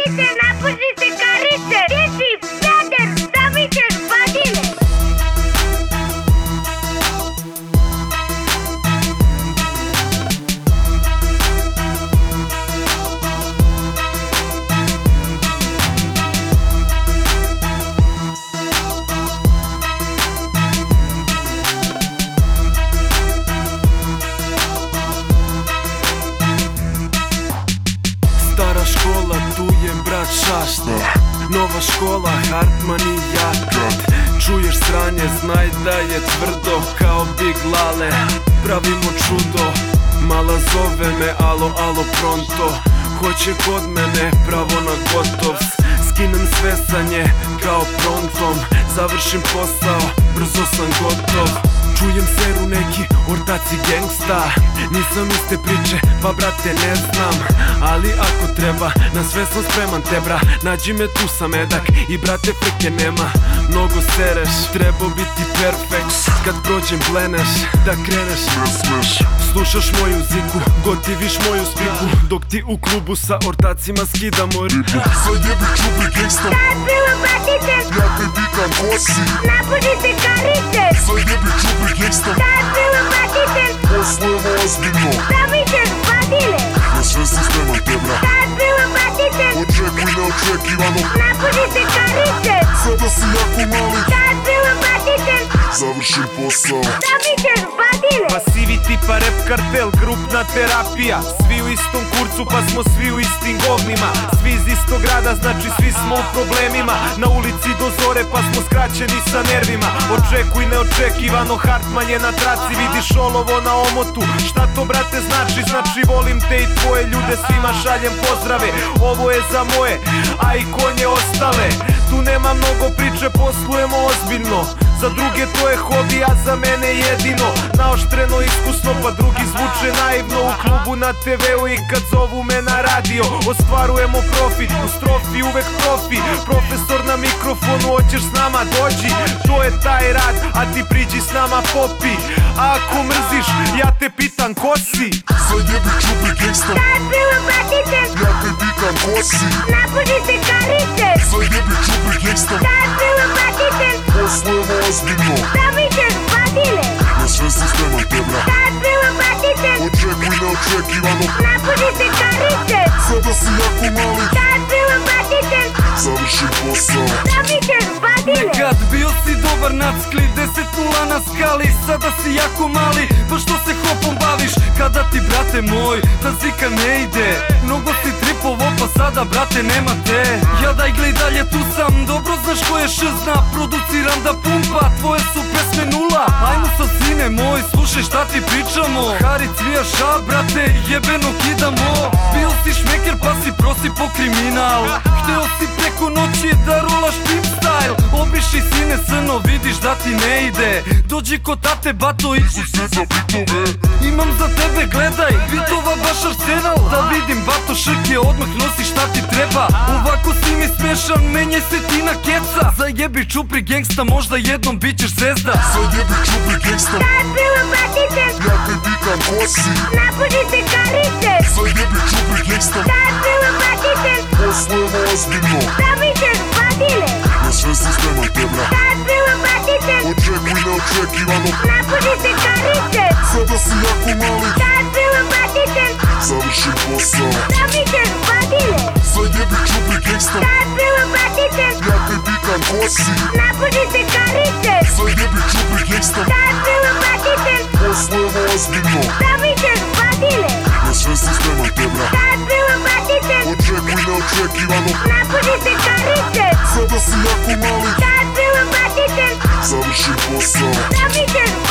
batite, napušite karice. Gdje si, Peder, da mi ćeš badile? Stara škola, tu je brat Šašta. Nova škola, Hartman i Jaket. Čuješ sranje, znaj da je tvrdo kao Big Lale. Pravimo čudo, mala zove me, alo, alo, pronto. Hoće kod mene, pravo na gotov. Skinem sve sa nje, kao prontom. Završim posao, brzo sam gotov. Čujem seru neki ortaci gangsta. Nisam iste priče, pa brate ne znam. Ali ako treba, na sve sam spreman te bra. Nađi me tu sam edak i brate frke nema. Mnogo sereš, trebao biti perfekt. Kad prođem bleneš, da kreneš ne smeš. Slušaš moju ziku, gotiviš moju spiku. Dok ti u klubu sa ortacima skidamo ribu. Zajebi čubi gangsta, Sad bilo batite, ja te pikam kosi. napušite karice. Zajebi čubi gangsta, Sad bilo batite, poslujemo ozbiljno. da mi ćeš badile? Na sve sam spreman te bra. Sad bilo batite, Očekuj neočekivano, napušite karice. sada si jako mali. Sad bilo batite, Završim posao, da mi ćeš badile? Pasivi tipa rap kartel, grupna terapija. Svi u istom kurcu pa smo svi u istim govnima. Svi iz istog grada, znači svi smo u problemima. Na ulici do zore pa smo skraćeni sa nervima. Očekuj neočekivano, Hartman je na traci. Vidiš olovo na omotu, šta to brate znači? Znači volim te i tvoje ljude, svima šaljem pozdrave. Ovo je za moje, a i konje ostale. Tu nema mnogo priče, poslujemo ozbiljno. Za druge to je hobi, a za mene jedino. Naoštreno iskusno, pa drugi zvuče naivno. U klubu, na TV-u i kad zovu me na radio. Ostvarujemo profit, u strofi uvek profi. Profesor na mikrofonu, hoćeš s nama dođi. To je taj rad, a ti priđi s nama popi. A ako mrziš, ja te pitam ko si? zajebi čubi gangsta, Sad bilo batite, ja te pikam kosi. napušite karice. Zajebi čubi gangsta, Sad bilo batite, poslujemo ozbiljno. da mi ćeš badile? Na sve sam spreman te bra. Sad bilo batite, Očekuj neočekivano, napušite karice. sada si jako mali. Sad bilo batite, Završim posao, da mi ćeš badile? Nekad bio si dobar nackli, 10-0 na skali. Sada si jako mali, pa što se hopom baviš? Kada ti brate moj, ta zika ne ide. Mnogo si tripovo, pa sada brate nema te. Ja daj glej dalje, tu sam, dobro znaš ko je šezna. Produciram da pumpa, tvoje su pesme nula. Ajmo sad sine moj, slušaj šta ti pričamo. Hari cvija ša brate, jebeno kidamo. Bio si šmeker pa si prosipo kriminal. Hteo si preko noći da rolaš pimp style. Obiši sine srno, vidiš da ti ne ide. Dođi kod tate bato i sve za bitove. imam za tebe gledaj, bitova baš arsenal. Da vidim bato šrke, odmah nosi šta ti treba. Ovako si mi smešan, menjaj se ti na keca. Zajebi čupri gangsta, možda jednom bit ćeš zvezda. Zajebi čubi gangsta, Sad bilo batite, ja te pikam kosi. napušite karice. Zajebi čubi gangsta, Sad bilo batite, poslujemo ozbiljno. da mi ćeš badile? Na sve sam spreman te bra. Sad bilo batite, Očekuj neočekivano, napušite karice. sada si jako mali. Sad bilo batite, Završim posao, da mi ćeš badile? zajebi čubi gangsta, Sad bilo batite, ja te pikam kosi. napušite karice. Zajebi čubi gangsta, Sad bilo batite, poslujemo ozbiljno. da mi ćeš badile? Na sve sam spreman te bra. Sad bilo batite, Očekuj neočekivano, napušite karice. sada si jako mali. Sad bilo batite, Završim posao, da mi ćeš